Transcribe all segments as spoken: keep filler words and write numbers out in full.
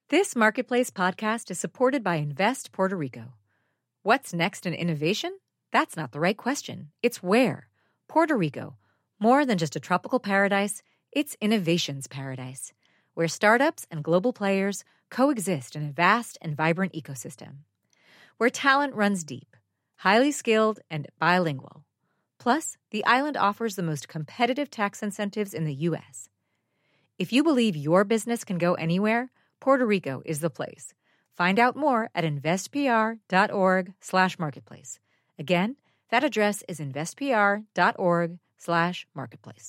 This Marketplace podcast is supported by Invest Puerto Rico. What's next in innovation? That's not the right question. It's where. Puerto Rico. More than just a tropical paradise, it's innovation's paradise, where startups and global players coexist in a vast and vibrant ecosystem. Where talent runs deep, highly skilled, and bilingual. Plus, the island offers the most competitive tax incentives in the U S. If you believe your business can go anywhere, Puerto Rico is the place. Find out more at investpr.org slash marketplace. Again, that address is investpr.org slash marketplace.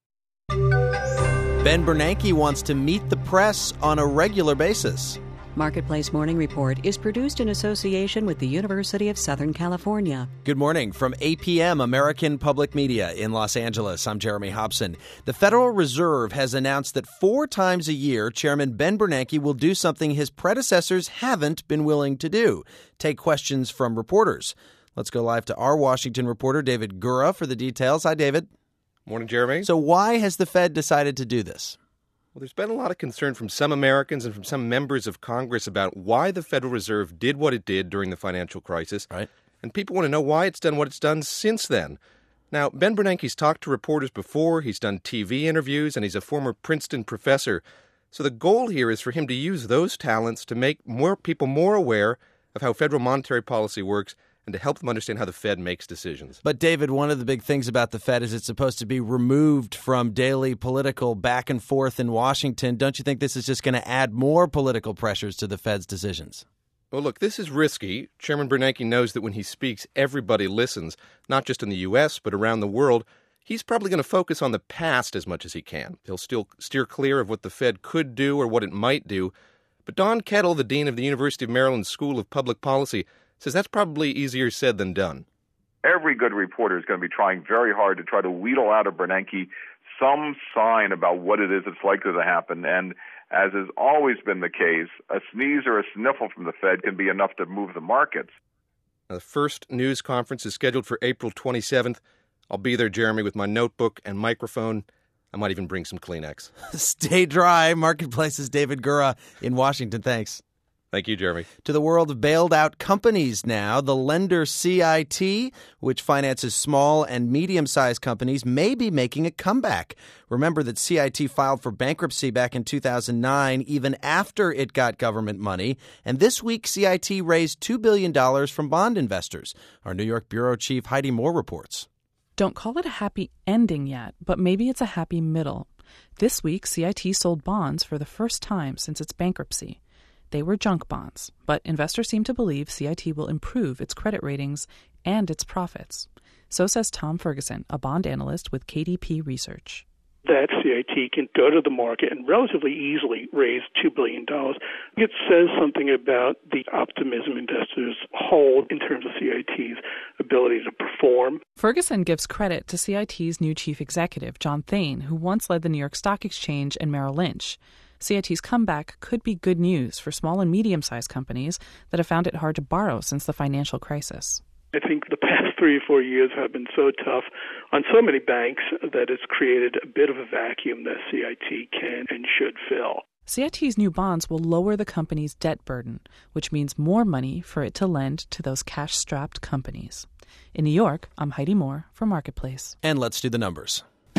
Ben Bernanke wants to meet the press on a regular basis. Marketplace Morning Report is produced in association with the University of Southern California. Good morning from A P M, American Public Media in Los Angeles. I'm Jeremy Hobson. The Federal Reserve has announced that four times a year, Chairman Ben Bernanke will do something his predecessors haven't been willing to do: take questions from reporters. Let's go live to our Washington reporter, David Gura, for the details. Hi, David. Morning, Jeremy. So why has the Fed decided to do this? Well, there's been a lot of concern from some Americans and from some members of Congress about why the Federal Reserve did what it did during the financial crisis. Right. And people want to know why it's done what it's done since then. Now, Ben Bernanke's talked to reporters before, he's done T V interviews, and he's a former Princeton professor. So the goal here is for him to use those talents to make more people more aware of how federal monetary policy works and to help them understand how the Fed makes decisions. But, David, one of the big things about the Fed is it's supposed to be removed from daily political back and forth in Washington. Don't you think this is just going to add more political pressures to the Fed's decisions? Well, look, this is risky. Chairman Bernanke knows that when he speaks, everybody listens, not just in the U S, but around the world. He's probably going to focus on the past as much as he can. He'll still steer clear of what the Fed could do or what it might do. But Don Kettle, the dean of the University of Maryland School of Public Policy, says that's probably easier said than done. Every good reporter is going to be trying very hard to try to wheedle out of Bernanke some sign about what it is that's likely to happen. And as has always been the case, a sneeze or a sniffle from the Fed can be enough to move the markets. Now, the first news conference is scheduled for April twenty-seventh. I'll be there, Jeremy, with my notebook and microphone. I might even bring some Kleenex. Stay dry. Marketplace's David Gura in Washington. Thanks. Thank you, Jeremy. To the world of bailed-out companies now. The lender C I T, which finances small and medium-sized companies, may be making a comeback. Remember that C I T filed for bankruptcy back in two thousand nine, even after it got government money. And this week, C I T raised two billion dollars from bond investors. Our New York bureau chief, Heidi Moore, reports. Don't call it a happy ending yet, but maybe it's a happy middle. This week, C I T sold bonds for the first time since its bankruptcy. They were junk bonds, but investors seem to believe C I T will improve its credit ratings and its profits. So says Tom Ferguson, a bond analyst with K D P Research. That C I T can go to the market and relatively easily raise two billion dollars. It says something about the optimism investors hold in terms of C I T's ability to perform. Ferguson gives credit to C I T's new chief executive, John Thain, who once led the New York Stock Exchange and Merrill Lynch. C I T's comeback could be good news for small and medium-sized companies that have found it hard to borrow since the financial crisis. I think the past three or four years have been so tough on so many banks that it's created a bit of a vacuum that C I T can and should fill. C I T's new bonds will lower the company's debt burden, which means more money for it to lend to those cash-strapped companies. In New York, I'm Heidi Moore for Marketplace. And let's do the numbers.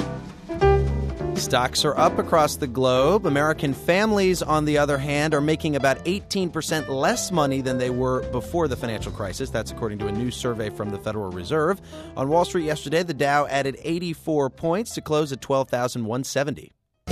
Stocks are up across the globe. American families, on the other hand, are making about eighteen percent less money than they were before the financial crisis. That's according to a new survey from the Federal Reserve. On Wall Street yesterday, the Dow added eighty-four points to close at twelve thousand one hundred seventy.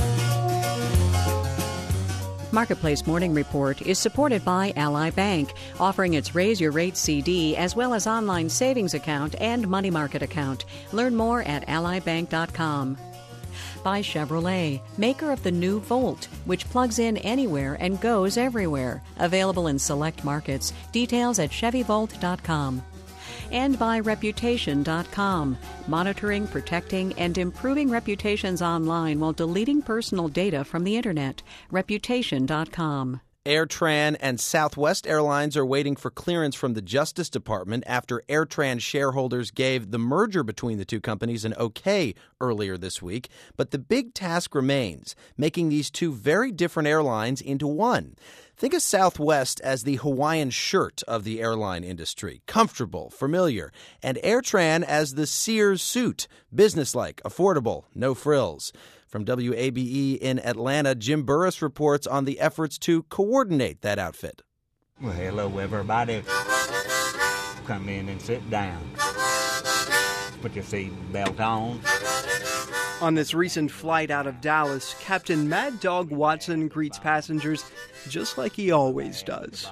Marketplace Morning Report is supported by Ally Bank, offering its Raise Your Rate C D as well as online savings account and money market account. Learn more at ally bank dot com. By Chevrolet, maker of the new Volt, which plugs in anywhere and goes everywhere. Available in select markets. Details at chevy volt dot com. And by reputation dot com, monitoring, protecting, and improving reputations online while deleting personal data from the Internet. reputation dot com. AirTran and Southwest Airlines are waiting for clearance from the Justice Department after AirTran shareholders gave the merger between the two companies an okay earlier this week. But the big task remains, making these two very different airlines into one. Think of Southwest as the Hawaiian shirt of the airline industry, comfortable, familiar, and AirTran as the Sears suit, businesslike, affordable, no frills. From W A B E in Atlanta, Jim Burris reports on the efforts to coordinate that outfit. Well, hello, everybody. Come in and sit down. Put your seat belt on. On this recent flight out of Dallas, Captain Mad Dog Watson greets passengers just like he always does.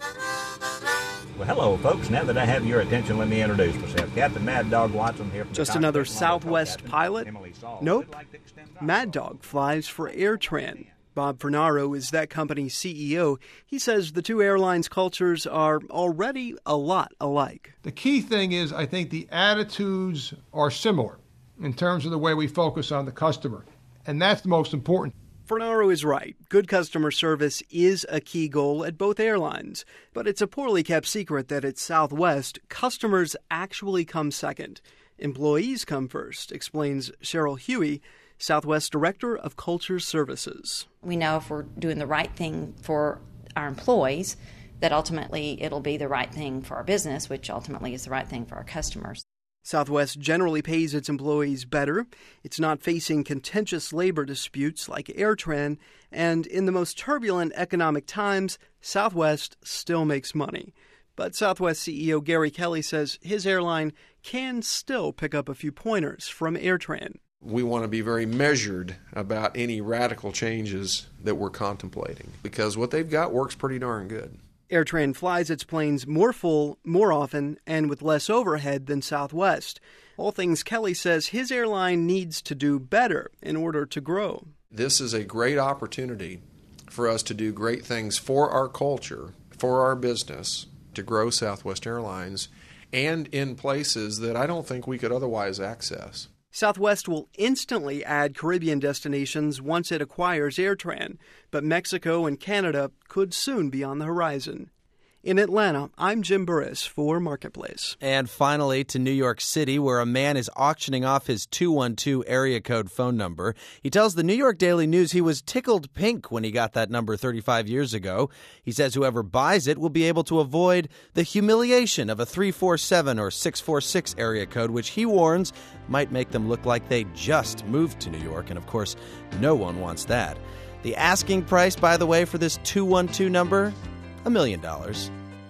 Well, hello, folks. Now that I have your attention, let me introduce myself. Captain Mad Dog Watson here from Just the another Southwest pilot? Nope. Mad Dog flies for AirTran. Bob Fornaro is that company's C E O. He says the two airlines' cultures are already a lot alike. The key thing is, I think the attitudes are similar in terms of the way we focus on the customer, and that's the most important. Fornaro is right. Good customer service is a key goal at both airlines. But it's a poorly kept secret that at Southwest, customers actually come second. Employees come first, explains Cheryl Huey, Southwest Director of Culture Services. We know if we're doing the right thing for our employees, that ultimately it'll be the right thing for our business, which ultimately is the right thing for our customers. Southwest generally pays its employees better. It's not facing contentious labor disputes like AirTran. And in the most turbulent economic times, Southwest still makes money. But Southwest C E O Gary Kelly says his airline can still pick up a few pointers from AirTran. We want to be very measured about any radical changes that we're contemplating because what they've got works pretty darn good. AirTran flies its planes more full, more often, and with less overhead than Southwest. All things Kelly says his airline needs to do better in order to grow. This is a great opportunity for us to do great things for our culture, for our business, to grow Southwest Airlines, and in places that I don't think we could otherwise access. Southwest will instantly add Caribbean destinations once it acquires AirTran, but Mexico and Canada could soon be on the horizon. In Atlanta, I'm Jim Burris for Marketplace. And finally to New York City, where a man is auctioning off his two one two area code phone number. He tells the New York Daily News he was tickled pink when he got that number thirty-five years ago. He says whoever buys it will be able to avoid the humiliation of a three four seven or six four six area code, which he warns might make them look like they just moved to New York. And of course, no one wants that. The asking price, by the way, for this two one two number, a million dollars.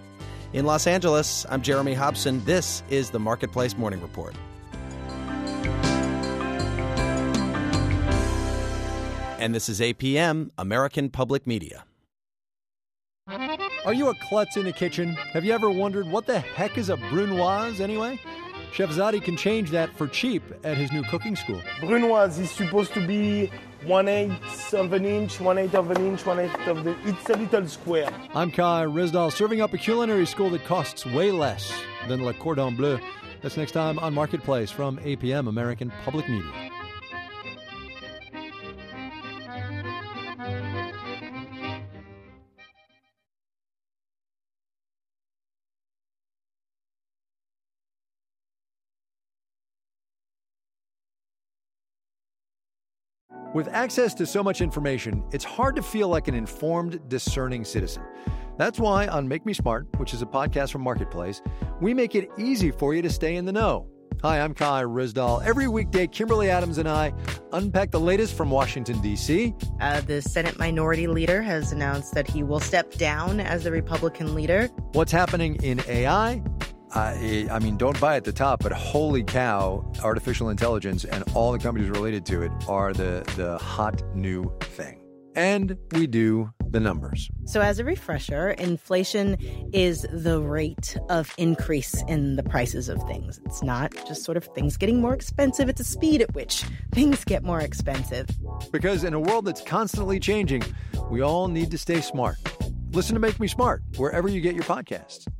In Los Angeles, I'm Jeremy Hobson. This is the Marketplace Morning Report. And this is A P M, American Public Media. Are you a klutz in the kitchen? Have you ever wondered what the heck is a brunoise anyway? Chef Zadi can change that for cheap at his new cooking school. Brunoise is supposed to be one eighth of an inch, one eighth of an inch, one eighth of the... It's a little square. I'm Kai Rizdal, serving up a culinary school that costs way less than Le Cordon Bleu. That's next time on Marketplace from A P M, American Public Media. With access to so much information, it's hard to feel like an informed, discerning citizen. That's why on Make Me Smart, which is a podcast from Marketplace, we make it easy for you to stay in the know. Hi, I'm Kai Rizdal. Every weekday, Kimberly Adams and I unpack the latest from Washington, D C Uh, the Senate Minority Leader has announced that he will step down as the Republican leader. What's happening in A I? I, I mean, don't buy at the top, but holy cow, artificial intelligence and all the companies related to it are the, the hot new thing. And we do the numbers. So as a refresher, inflation is the rate of increase in the prices of things. It's not just sort of things getting more expensive. It's the speed at which things get more expensive. Because in a world that's constantly changing, we all need to stay smart. Listen to Make Me Smart wherever you get your podcasts.